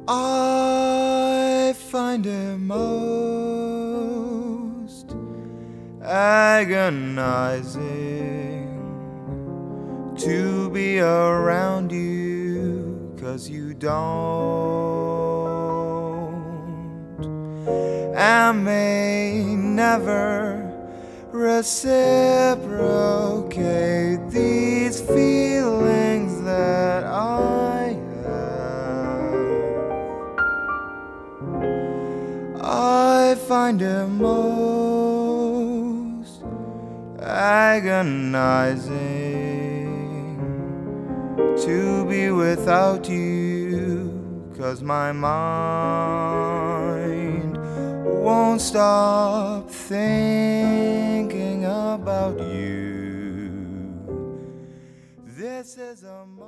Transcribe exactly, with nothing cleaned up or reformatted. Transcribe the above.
I find it most agonizing to be around you, 'cause you don't and may never reciprocate these feelings that I have. I find it most agonizing to be without you, 'cause my mind won't stop thinking about you. This is a